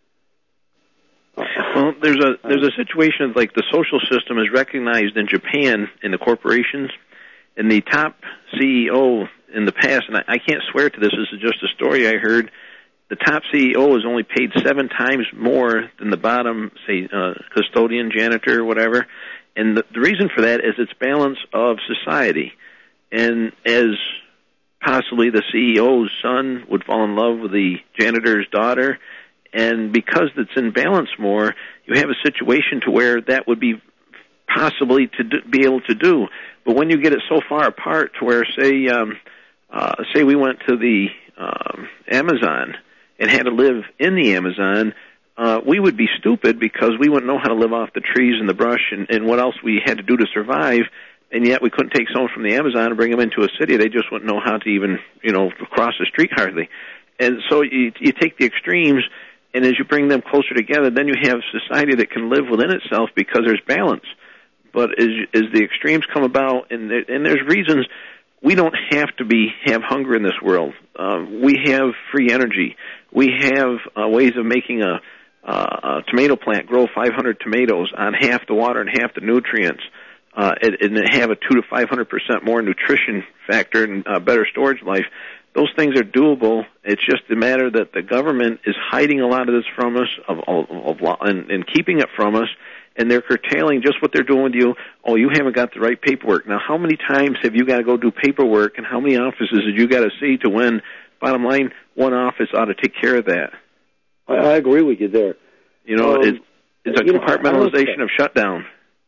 Well, there's a there's a situation like the social system is recognized in Japan in the corporations, and the top C E O in the past, and I, I can't swear to this, this is just a story I heard, the top C E O is only paid seven times more than the bottom, say, uh, custodian, janitor, whatever, and the, the reason for that is it's balance of society, and as possibly the C E O's son would fall in love with the janitor's daughter, and because it's in balance more, you have a situation to where that would be possibly to do, be able to do. But when you get it so far apart to where, say, um, uh, say we went to the um, Amazon and had to live in the Amazon, uh, we would be stupid because we wouldn't know how to live off the trees and the brush and, and what else we had to do to survive. And yet we couldn't take someone from the Amazon and bring them into a city. They just wouldn't know how to even, you know, cross the street hardly. And so you, you take the extremes, and as you bring them closer together, then you have society that can live within itself because there's balance. But as, as the extremes come about, and, there, and there's reasons, we don't have to be have hunger in this world. Uh, we have free energy. We have uh, ways of making a, uh, a tomato plant grow five hundred tomatoes on half the water and half the nutrients, uh, and, and have a two to five hundred percent more nutrition factor and uh, better storage life. Those things are doable. It's just a matter that the government is hiding a lot of this from us, of, of, of and, and keeping it from us, and they're curtailing just what they're doing with you. Oh, you haven't got the right paperwork. Now, how many times have you got to go do paperwork, and how many offices have you got to see to win? Bottom line, one office ought to take care of that. I, I agree with you there. You know, um, it's, it's a compartmentalization of shutdown.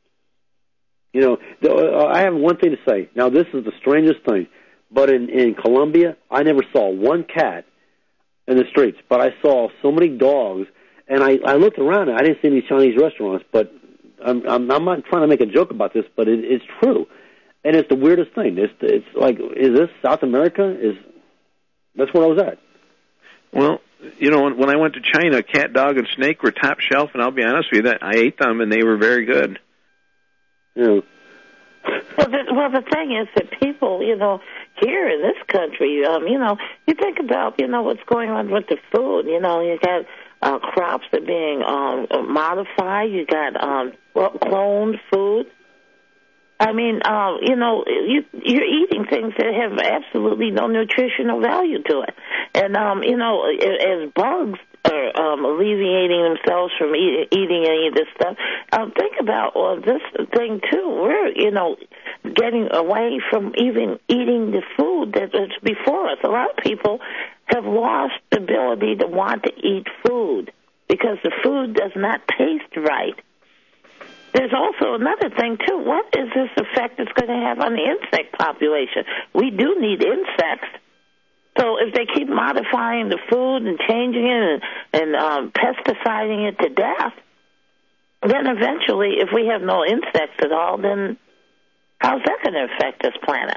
You know, the, uh, I have one thing to say. Now, this is the strangest thing. But in, in Colombia, I never saw one cat in the streets, but I saw so many dogs. And I, I looked around, and I didn't see any Chinese restaurants, but I'm, I'm, I'm not trying to make a joke about this, but it, it's true. And it's the weirdest thing. It's, it's like, is this South America? Is That's where I was at. Well, you know, when I went to China, cat, dog, and snake were top shelf, and I'll be honest with you, that I ate them, and they were very good. Yeah. Well, the, well, the thing is that people, you know, here in this country, um, you know, you think about, you know, what's going on with the food. You know, you got uh, crops that are being um, modified. You got um, cloned food. I mean, uh, you know, you, you're eating things that have absolutely no nutritional value to it. And, um, you know, as bugs are um, alleviating themselves from eat, eating any of this stuff, um, think about well, this thing, too. We're, you know, getting away from even eating the food that's before us. A lot of people have lost the ability to want to eat food because the food does not taste right. There's also another thing, too. What is this effect it's going to have on the insect population? We do need insects. So if they keep modifying the food and changing it and, and um, pesticiding it to death, then eventually, if we have no insects at all, then how's that going to affect this planet?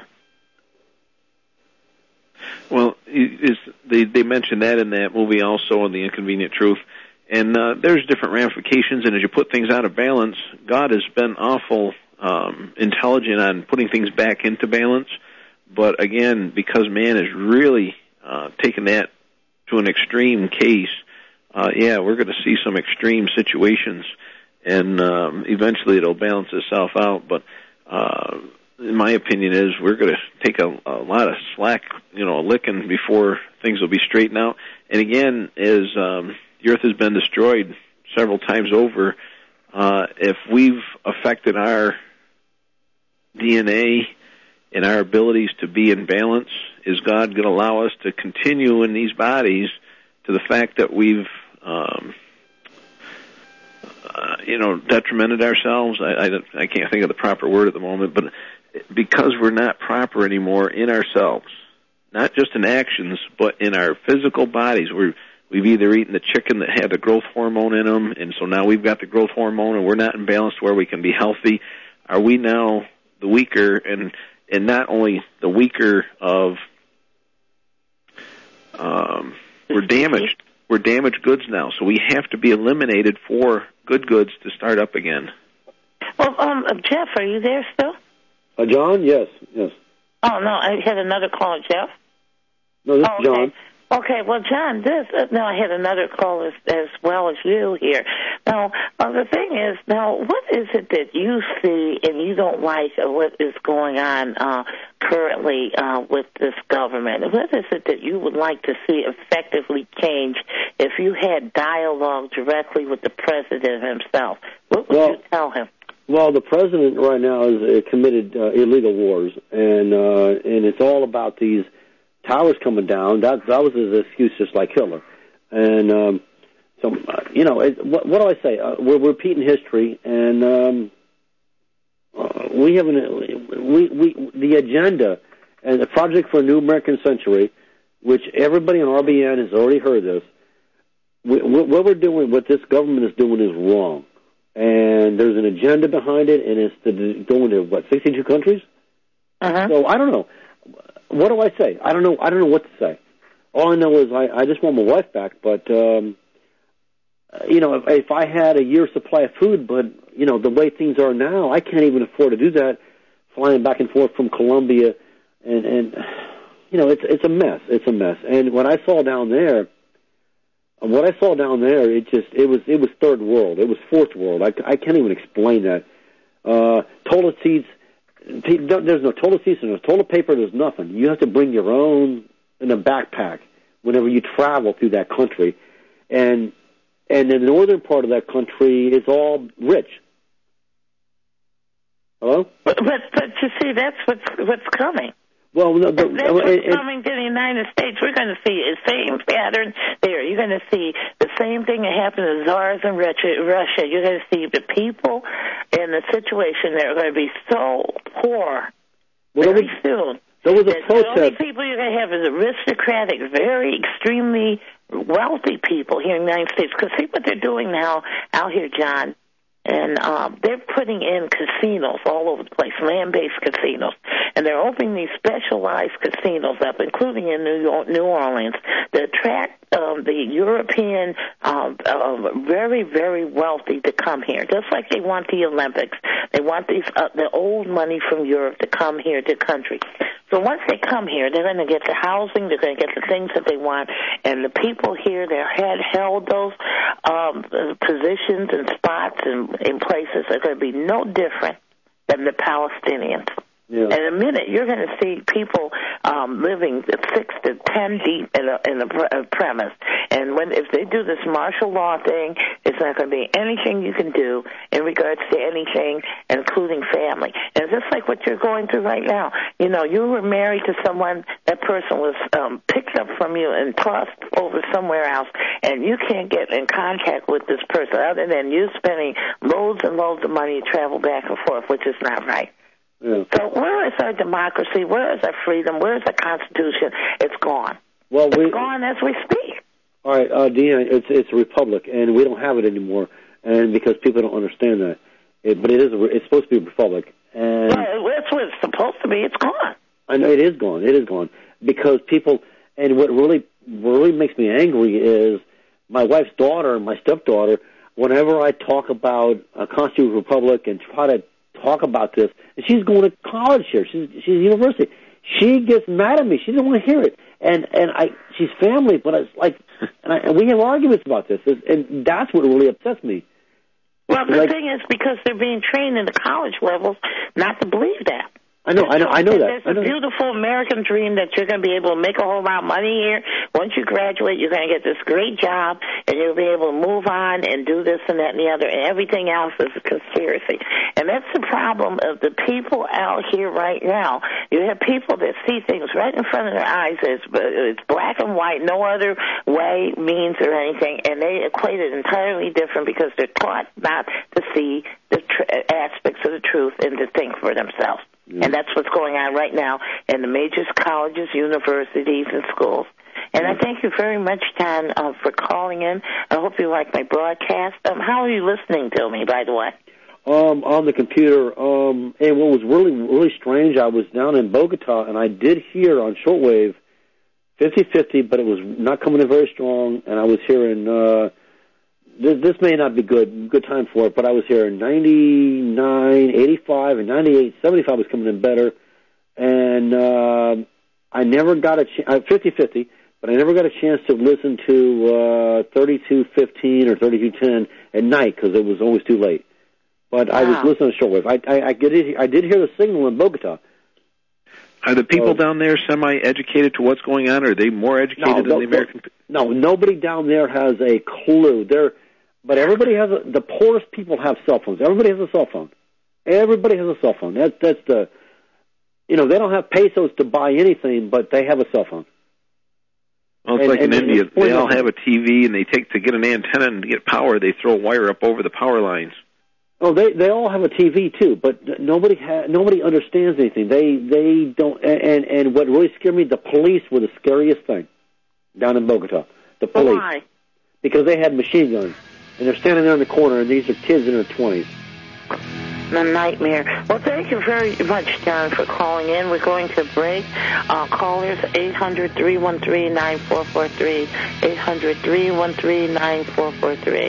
Well, is, they, they mentioned that in that movie also, in The Inconvenient Truth. And uh, there's different ramifications, and as you put things out of balance, God has been awful um, intelligent on putting things back into balance. But again, because man has really uh, taken that to an extreme case, uh, yeah, we're going to see some extreme situations, and um, eventually it'll balance itself out. But uh, in my opinion is we're going to take a, a lot of slack, you know, a licking before things will be straightened out. And again, as um, the earth has been destroyed several times over, uh, if we've affected our D N A and our abilities to be in balance, is God going to allow us to continue in these bodies to the fact that we've, um, uh, you know, detrimented ourselves? I, I, I can't think of the proper word at the moment, but because we're not proper anymore in ourselves, not just in actions, but in our physical bodies, we're We've either eaten the chicken that had the growth hormone in them, and so now we've got the growth hormone, and we're not in balance where we can be healthy. Are we now the weaker, and and not only the weaker of, um, we're damaged. We're damaged goods now, so we have to be eliminated for good goods to start up again. Well, um, Jeff, are you there still? Uh, John, yes, yes. Oh, no, I had another call, Jeff. No, this oh, is John. Okay. Okay, well, John, this, uh, now I had another call as, as well as you here. Now, uh, the thing is, now, what is it that you see and you don't like uh, what is going on uh, currently uh, with this government? What is it that you would like to see effectively change if you had dialogue directly with the president himself? What would well, you tell him? Well, the president right now has uh, committed uh, illegal wars, and uh, and it's all about these towers coming down. That that was his excuse, just like Hitler. And um, so, uh, you know, it, what, what do I say? Uh, we're repeating history, and um, uh, we have an we we the agenda and the project for a new American century, which everybody in R B N has already heard this. We, what we're doing, what this government is doing, is wrong, and there's an agenda behind it, and it's to go into what sixty-two countries. Uh-huh. So I don't know. What do I say? I don't know. I don't know what to say. All I know is I, I just want my wife back. But um, you know, if, if I had a year's supply of food, but you know the way things are now, I can't even afford to do that. Flying back and forth from Colombia, and and you know, it's it's a mess. It's a mess. And what I saw down there, what I saw down there, it just it was it was third world. It was fourth world. I, I can't even explain that. Uh, toilet seats. There's no toilet seats, there's no toilet paper, there's nothing. You have to bring your own in a backpack whenever you travel through that country. And and in the northern part of that country is all rich. Hello? But, but, but you see, that's what's, what's coming. Well, no, but, that's what's it, it, coming to the United States. We're going to see the same pattern there. You're going to see the same thing that happened to czars in Russia. You're going to see the people in the situation that are going to be so poor well, very was, soon. There was a that protest. The only people you're going to have is aristocratic, very extremely wealthy people here in the United States. Because see what they're doing now out here, John. And um, they're putting in casinos all over the place, land-based casinos. And they're opening these specialized casinos up, including in New York, New Orleans, to attract um, the European, um, uh, very, very wealthy to come here, just like they want the Olympics. They want these uh, the old money from Europe to come here to the country. So once they come here, they're going to get the housing, they're going to get the things that they want, and the people here that had held those um, positions and spots and in places are going to be no different than the Palestinians. Yeah. In a minute, you're going to see people um, living six to ten deep in a, in a, pre- a premise. And when if they do this martial law thing, it's not going to be anything you can do in regards to anything, including family. And just like what you're going through right now, you know, you were married to someone, that person was um, picked up from you and tossed over somewhere else, and you can't get in contact with this person other than you spending loads and loads of money to travel back and forth, which is not right. Yeah. So where is our democracy? Where is our freedom? Where is our Constitution? It's gone. Well, it's we, gone as we speak. All right, uh, Deanna, it's it's a republic, and we don't have it anymore, and because people don't understand that. It, but it is a, it's supposed to be a republic, and well, that's what it's supposed to be. It's gone. I know it is gone. It is gone because people. And what really really makes me angry is my wife's daughter and my stepdaughter. Whenever I talk about a constitutional republic and try to talk about this, and she's going to college here. She's she's university. She gets mad at me. She doesn't want to hear it. And and I she's family, but it's like, and, I, and we have arguments about this, and that's what really upsets me. Well, the like, thing is, because they're being trained in the college levels not to believe that. I know, I know, I know that. It's a beautiful American dream that you're going to be able to make a whole lot of money here. Once you graduate, you're going to get this great job, and you'll be able to move on and do this and that and the other, and everything else is a conspiracy. And that's the problem of the people out here right now. You have people that see things right in front of their eyes. It's, it's black and white, no other way, means, or anything, and they equate it entirely different because they're taught not to see the tr- aspects of the truth and to think for themselves. Mm. And that's what's going on right now in the major colleges, universities, and schools. And I thank you very much, John, uh, for calling in. I hope you like my broadcast. Um, how are you listening to me, by the way? Um, on the computer. Um, and what was really, really strange, I was down in Bogota, and I did hear on shortwave fifty-fifty, but it was not coming in very strong, and I was hearing... Uh, This, this may not be good good time for it, but I was here in ninety-nine, eighty-five, and ninety-eight, seventy-five was coming in better, and uh, I never got a chance, fifty-fifty, but I never got a chance to listen to uh, thirty-two fifteen or thirty-two ten at night because it was always too late. But wow. I was listening to shortwave. I, I, I, get it, I did hear the signal in Bogota. Are the people oh. down there semi-educated to what's going on? Or are they more educated no, than no, the American people? No, nobody down there has a clue. They're, but everybody has a, the poorest people have cell phones. Everybody has a cell phone. Everybody has a cell phone. That's that's the, you know, they don't have pesos to buy anything, but they have a cell phone. Well, it's and, like and, in India. They all them. have a T V, and they take to get an antenna and to get power, they throw a wire up over the power lines. Oh, they they all have a T V too, but nobody ha- nobody understands anything. They they don't. And and what really scared me, the police were the scariest thing down in Bogota. The police, why? Because they had machine guns, and they're standing there in the corner, and these are kids in their twenties. A nightmare. Well, thank you very much, John, for calling in. We're going to break. Uh, callers eight hundred, three one three, nine four four three, eight hundred, three one three, nine four four three.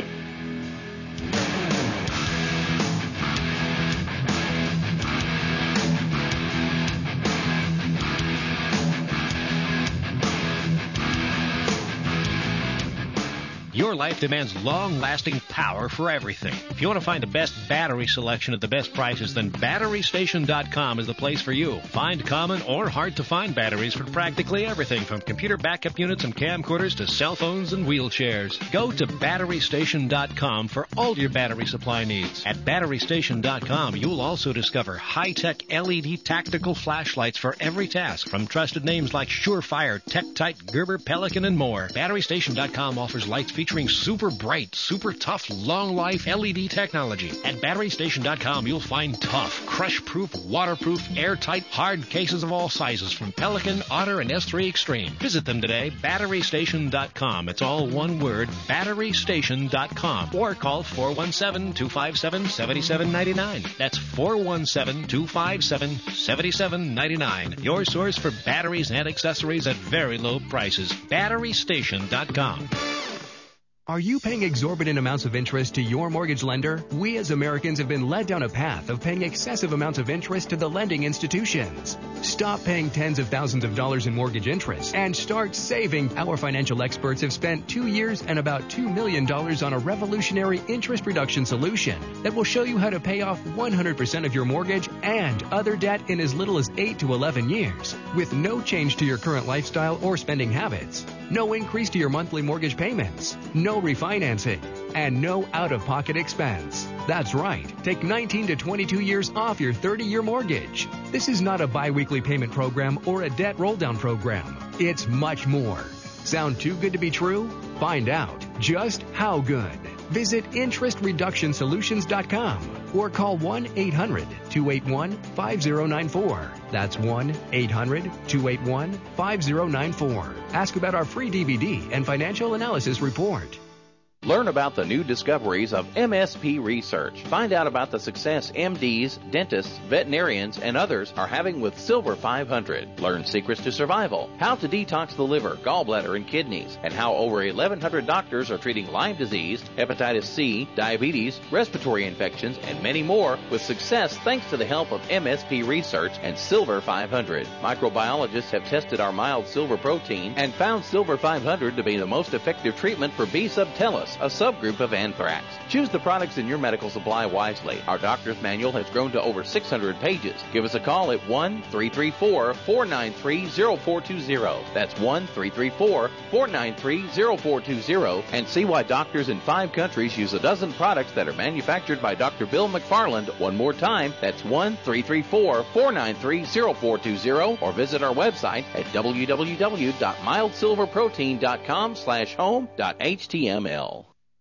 Your life demands long-lasting power for everything. If you want to find the best battery selection at the best prices, then battery station dot com is the place for you. Find common or hard-to-find batteries for practically everything from computer backup units and camcorders to cell phones and wheelchairs. Go to battery station dot com for all your battery supply needs. At battery station dot com, you'll also discover high-tech L E D tactical flashlights for every task, from trusted names like Surefire, TechTite, Gerber, Pelican, and more. battery station dot com offers lights featuring super bright, super tough, long-life L E D technology. At battery station dot com, you'll find tough, crush-proof, waterproof, airtight, hard cases of all sizes from Pelican, Otter, and S three Extreme. Visit them today, battery station dot com. It's all one word, battery station dot com. Or call four one seven, two five seven, seven seven nine nine. That's four one seven, two five seven, seven seven nine nine. Your source for batteries and accessories at very low prices. battery station dot com. Are you paying exorbitant amounts of interest to your mortgage lender? We as Americans have been led down a path of paying excessive amounts of interest to the lending institutions. Stop paying tens of thousands of dollars in mortgage interest and start saving. Our financial experts have spent two years and about two million dollars on a revolutionary interest reduction solution that will show you how to pay off one hundred percent of your mortgage and other debt in as little as eight to eleven years with no change to your current lifestyle or spending habits. No increase to your monthly mortgage payments. No refinancing. And no out-of-pocket expense. That's right. Take nineteen to twenty-two years off your thirty-year mortgage. This is not a bi-weekly payment program or a debt roll-down program. It's much more. Sound too good to be true? Find out just how good. Visit interest reduction solutions dot com or call one eight hundred, two eight one, five zero nine four. That's one eight hundred, two eight one, five zero nine four. Ask about our free D V D and financial analysis report. Learn about the new discoveries of M S P Research. Find out about the success M Ds, dentists, veterinarians, and others are having with Silver five hundred. Learn secrets to survival, how to detox the liver, gallbladder, and kidneys, and how over eleven hundred doctors are treating Lyme disease, hepatitis C, diabetes, respiratory infections, and many more with success thanks to the help of M S P Research and Silver five hundred. Microbiologists have tested our mild silver protein and found Silver five hundred to be the most effective treatment for B. subtilis, a subgroup of anthrax. Choose the products in your medical supply wisely. Our doctor's manual has grown to over six hundred pages. Give us a call at one three three four, four nine three, zero four two zero. That's one three three four, four nine three, zero four two zero, and see why doctors in five countries use a dozen products that are manufactured by Doctor Bill McFarland. One more time, that's one three three four, four nine three, zero four two zero, or visit our website at w w w dot mild silver protein dot com slash home dot h t m l.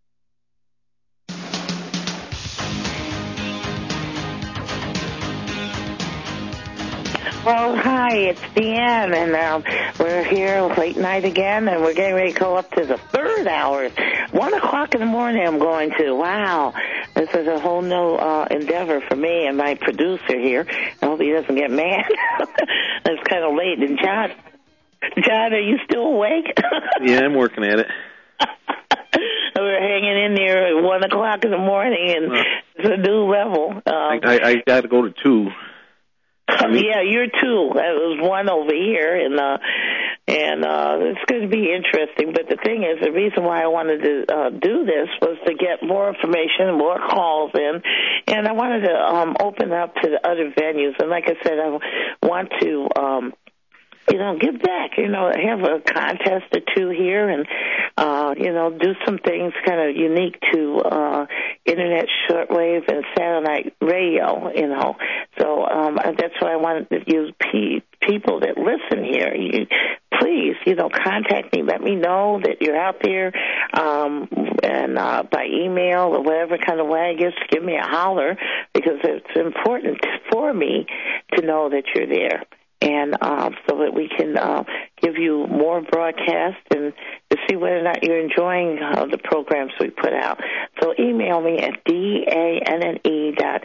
Well, hi, it's Deanne, and um, we're here late night again, and we're getting ready to go up to the third hour. One o'clock in the morning I'm going to. Wow. This is a whole new uh, endeavor for me and my producer here. I hope he doesn't get mad. It's kind of late. And John, John, are you still awake? Yeah, I'm working at it. We're hanging in there at one o'clock in the morning, and uh, it's a new level. Um, I, I, I got to go to two. Yeah, you're two. It was one over here, and uh, and uh, it's going to be interesting. But the thing is, the reason why I wanted to uh, do this was to get more information, more calls in, and I wanted to um, open up to the other venues. And like I said, I want to, um, you know, give back, you know, have a contest or two here and, uh, you know, do some things kind of unique to uh, Internet shortwave and satellite radio, you know. So um, that's why I wanted to use P- people that listen here. You, please, you know, contact me. Let me know that you're out there, um, and uh, by email or whatever kind of way, I guess, give me a holler, because it's important for me to know that you're there. And uh, so that we can uh, give you more broadcasts and to see whether or not you're enjoying uh, the programs we put out. So email me at D-A-N-N-E dot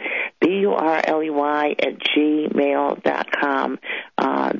B-U-R-L-E-Y at gmail dot com, uh,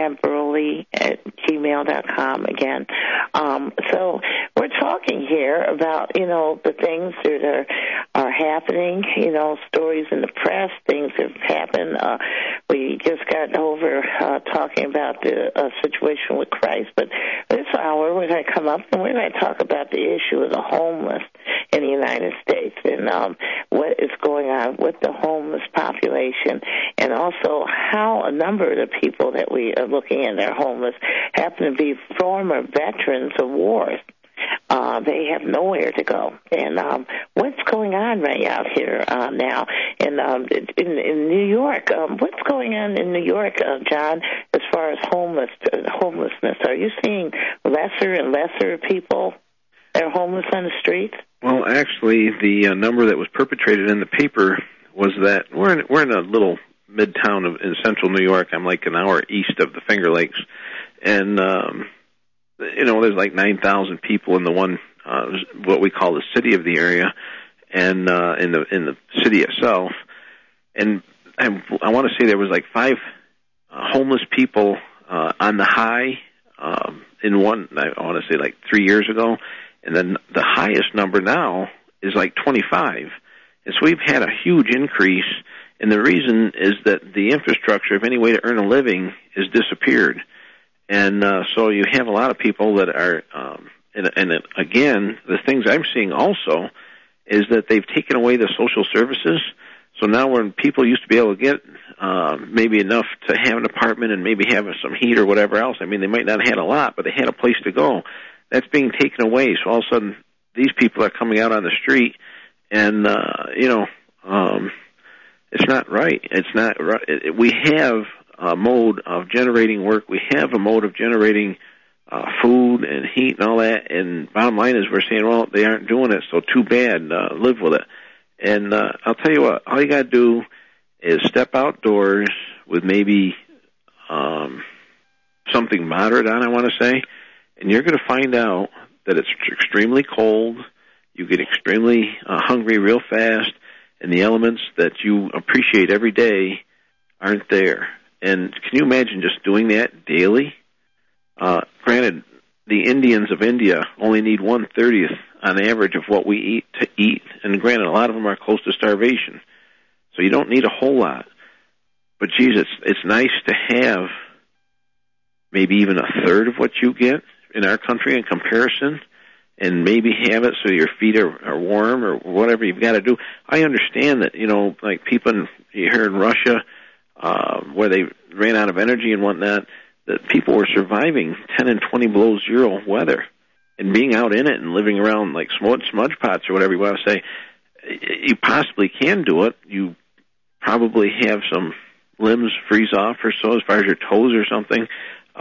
Deanne at gmail dot com again. Um, so we're talking here about, you know, the things that are, are happening, you know, stories in the press, things that have happened. Uh, we just got over Uh, talking about the uh, situation with Christ. But this hour, we're going to come up and we're going to talk about the issue of the homeless in the United States and um, what is going on with the homeless population, and also how a number of the people that we are looking at that are homeless happen to be former veterans of wars. Uh, they have nowhere to go. And um, what's going on right out here uh, now in, um, in in New York? Um, what's going on in New York, uh, John, as far as homeless uh, homelessness? Are you seeing lesser and lesser people that are homeless on the streets? Well, actually, the uh, number that was perpetrated in the paper was that we're in, we're in a little midtown of, in central New York. I'm like an hour east of the Finger Lakes. And... Um, you know, there's like nine thousand people in the one, uh, what we call the city of the area, and uh, in the in the city itself. And I, I want to say there was like five uh, homeless people uh, on the high um, in one, I want to say like three years ago. And then the highest number now is like twenty-five. And so we've had a huge increase. And the reason is that the infrastructure of any way to earn a living has disappeared. And uh, so you have a lot of people that are, um, and, and again, the things I'm seeing also is that they've taken away the social services. So now when people used to be able to get uh, maybe enough to have an apartment and maybe have some heat or whatever else, I mean, they might not have had a lot, but they had a place to go. That's being taken away. So all of a sudden, these people are coming out on the street, and, uh, you know, um, it's not right. It's not right. We have a mode of generating work. We have a mode of generating uh, food and heat and all that. And bottom line is we're saying, well, they aren't doing it, so too bad. Uh, live with it. And uh, I'll tell you what, all you got to do is step outdoors with maybe um, something moderate on, I want to say, and you're going to find out that it's extremely cold. You get extremely uh, hungry real fast, and the elements that you appreciate every day aren't there. And can you imagine just doing that daily? Uh, granted, the Indians of India only need one-thirtieth on average of what we eat to eat. And granted, a lot of them are close to starvation. So you don't need a whole lot. But, geez, it's, it's nice to have maybe even a third of what you get in our country in comparison, and maybe have it so your feet are, are warm or whatever you've got to do. I understand that, you know, like people in, you hear in Russia, uh, where they ran out of energy and whatnot, that people were surviving ten and twenty below zero weather and being out in it and living around like smudge, smudge pots or whatever you want to say. You possibly can do it. You probably have some limbs freeze off or so as far as your toes or something.